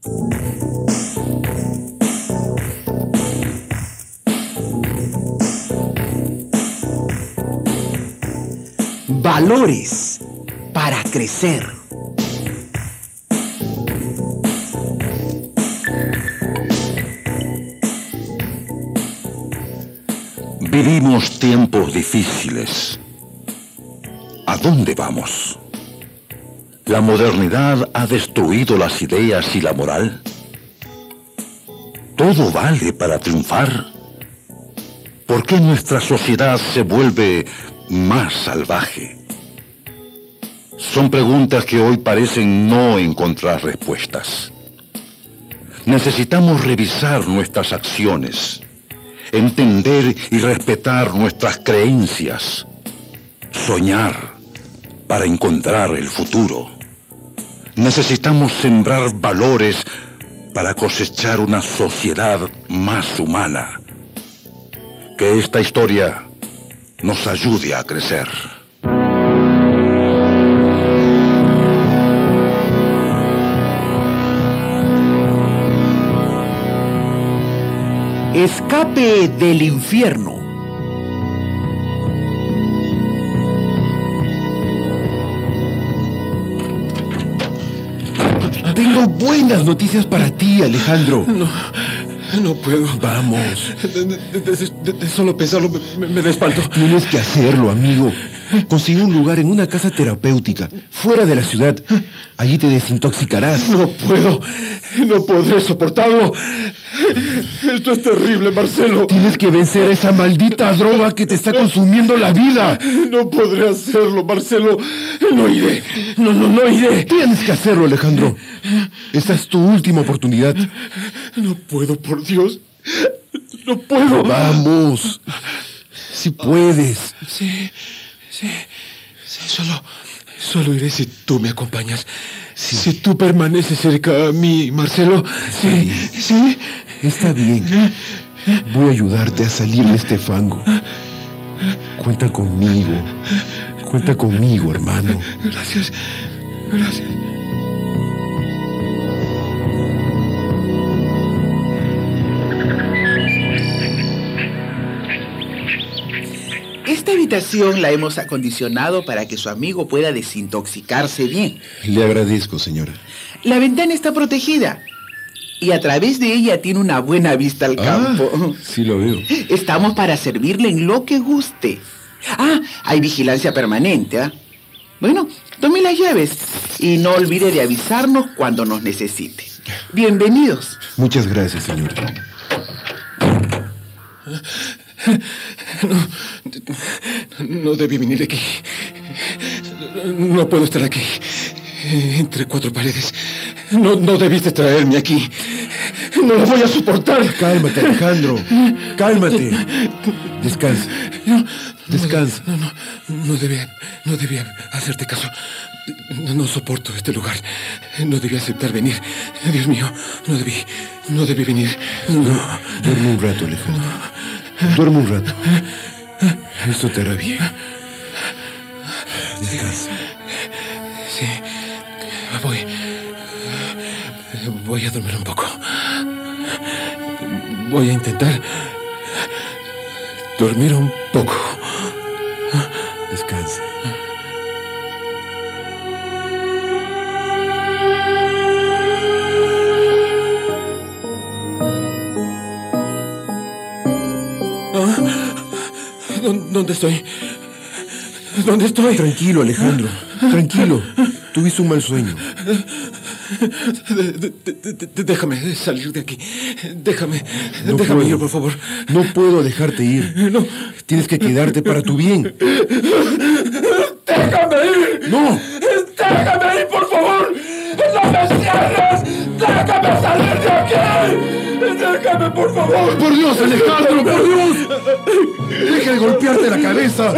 Valores para crecer. Vivimos tiempos difíciles. ¿A dónde vamos? ¿La modernidad ha destruido las ideas y la moral? ¿Todo vale para triunfar? ¿Por qué nuestra sociedad se vuelve más salvaje? Son preguntas que hoy parecen no encontrar respuestas. Necesitamos revisar nuestras acciones, entender y respetar nuestras creencias, soñar para encontrar el futuro. Necesitamos sembrar valores para cosechar una sociedad más humana. Que esta historia nos ayude a crecer. Escape del infierno. Tengo buenas noticias para ti, Alejandro. No puedo. Vamos. De solo pensarlo me da espanto. Tienes que hacerlo, amigo. Consigue un lugar en una casa terapéutica, fuera de la ciudad. Allí te desintoxicarás. No puedo. No podré soportarlo. Esto es terrible, Marcelo. Tienes que vencer a esa maldita droga que te está consumiendo la vida. No podré hacerlo, Marcelo. No iré. No iré. Tienes que hacerlo, Alejandro. Esta es tu última oportunidad. No puedo, por Dios. No puedo. Vamos. Si puedes. Sí. Solo iré si tú me acompañas. Sí. Si tú permaneces cerca a mí, Marcelo. Sí. Está bien. Voy a ayudarte a salir de este fango. Cuenta conmigo. Cuenta conmigo, hermano. Gracias. Esta habitación la hemos acondicionado para que su amigo pueda desintoxicarse bien. Le agradezco, señora. La ventana está protegida y a través de ella tiene una buena vista al campo. Sí lo veo. Estamos para servirle en lo que guste. Hay vigilancia permanente, ¿ah? Bueno, tome las llaves y no olvide de avisarnos cuando nos necesite. Bienvenidos. Muchas gracias, señora. No debí venir aquí. No puedo estar aquí, entre cuatro paredes. No debiste traerme aquí. No lo voy a soportar. Cálmate, Alejandro. Cálmate. Descansa. Descansa. No debía hacerte caso. No soporto este lugar. No debí aceptar venir. Dios mío, no debí venir. Duerme un rato, Alejandro. Duerme un rato. Esto te hará bien. Descansa. Sí. Voy a dormir un poco. Voy a intentar dormir un poco. Descansa. ¿Dónde estoy? ¿Dónde estoy? Tranquilo, Alejandro. Tranquilo. Tuviste un mal sueño. Déjame salir de aquí. Déjame ir, por favor. No puedo dejarte ir. No. Tienes que quedarte para tu bien. ¡Déjame ir! ¡No! ¡Déjame ir, por favor! ¡No me cierres! ¡Déjame salir de aquí! ¡Déjame, por favor! ¡Por Dios, Alejandro! ¡Por Dios! ¡Deja de golpearte la cabeza!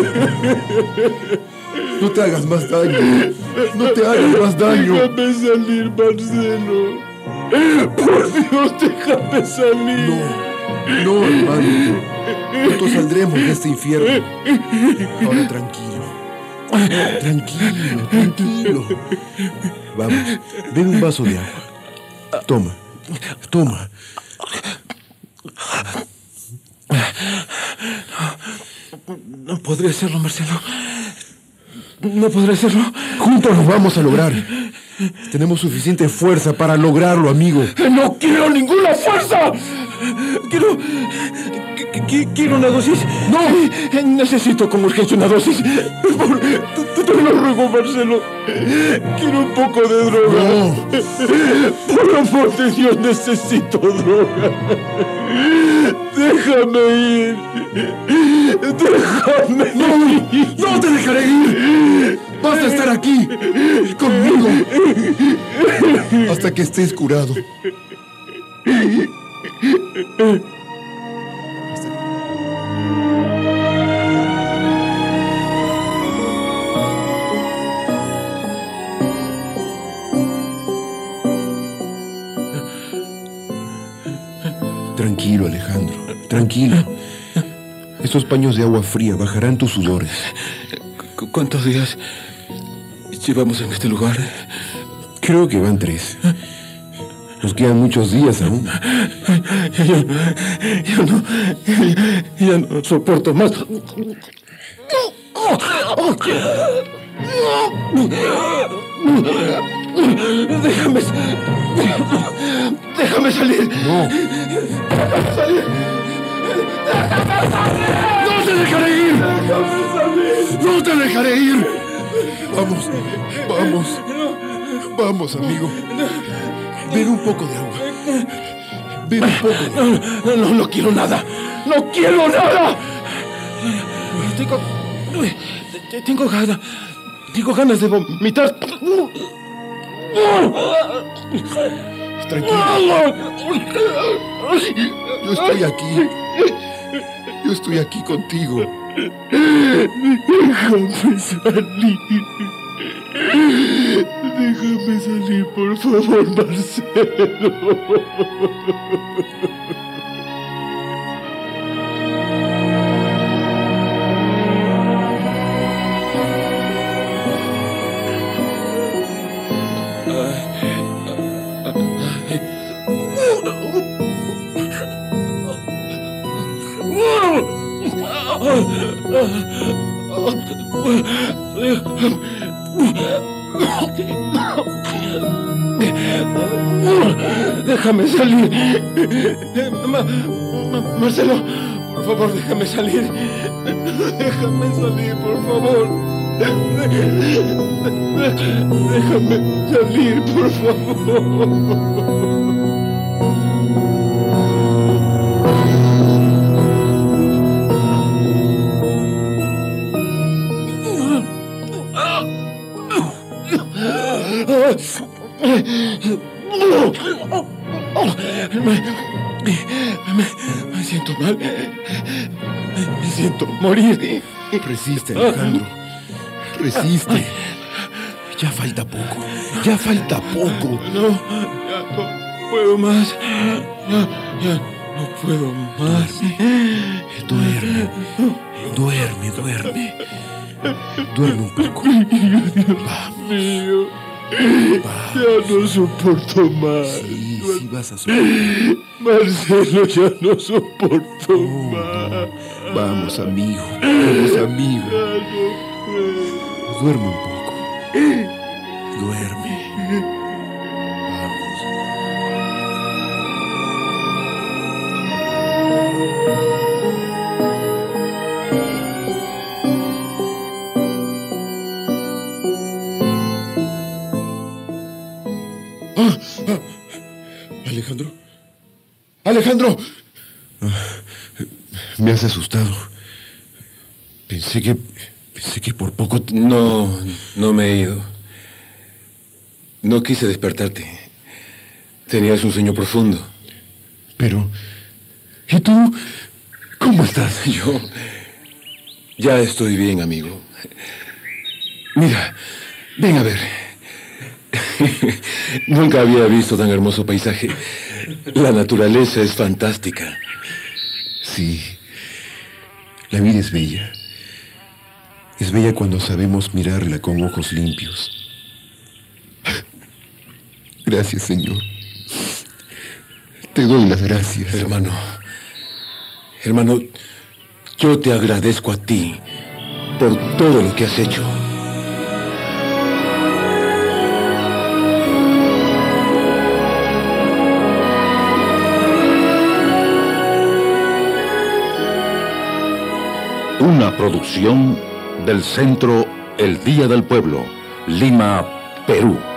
No te hagas más daño. No te hagas más daño. Déjame salir, Marcelo. Por Dios, déjame salir. No, hermano. Nosotros saldremos de este infierno. Ahora tranquilo. Tranquilo. Vamos, bebe un vaso de agua. Toma. Toma. No podré hacerlo, Marcelo. No podré hacerlo. Juntos lo vamos a lograr. Tenemos suficiente fuerza para lograrlo, amigo. ¡No quiero ninguna fuerza! Quiero una dosis. ¡No! Necesito con urgencia una dosis. Te lo ruego, Marcelo. Quiero un poco de droga. No. Por amor de Dios, necesito droga. Déjame ir. Déjame ir. ¡No te dejaré ir! ¡Vas a estar aquí! ¡Conmigo! Hasta que estés curado. Tranquilo, Alejandro. Tranquilo. Estos paños de agua fría bajarán tus sudores. ¿Cuántos días llevamos en este lugar? Creo que van 3. Nos quedan muchos días aún. Ya no soporto más. Déjame salir. No. Déjame salir. ¡No te dejaré ir! ¡No te dejaré ir! Vamos, vamos. Vamos, amigo. Ven un poco de agua. Ven un poco. No quiero nada. ¡No quiero nada! Tengo ganas de vomitar. Tranquilo. Yo estoy aquí. Yo estoy aquí contigo. Déjame salir. Déjame salir, por favor, Marcelo. Déjame salir. Marcelo, por favor, déjame salir. Déjame salir, por favor. Déjame salir, por favor. Me siento mal. Me siento morir. Resiste, Alejandro. Resiste. Ya falta poco. Ya falta poco. No, ya no puedo más. Ya no puedo más. Duerme. Duerme, duerme. Duerme un poco. Vamos. Mío. Ya no soporto más. Sí, vas a sufrir. Marcelo, ya no soporto más. Vamos, amigo. Vamos, amigo. Ya no puedo. Duerme un poco. Duerme. Vamos. Alejandro. Alejandro. Me has asustado. Pensé que por poco... No me he ido. No quise despertarte. Tenías un sueño profundo. Pero... ¿Y tú? ¿Cómo estás? Yo ya estoy bien, amigo. Mira, ven a ver. Nunca había visto tan hermoso paisaje. La naturaleza es fantástica. Sí. La vida es bella. Es bella cuando sabemos mirarla con ojos limpios. Gracias, Señor. Te doy las gracias. Hermano, yo te agradezco a ti por todo lo que has hecho. Una producción del Centro El Día del Pueblo, Lima, Perú.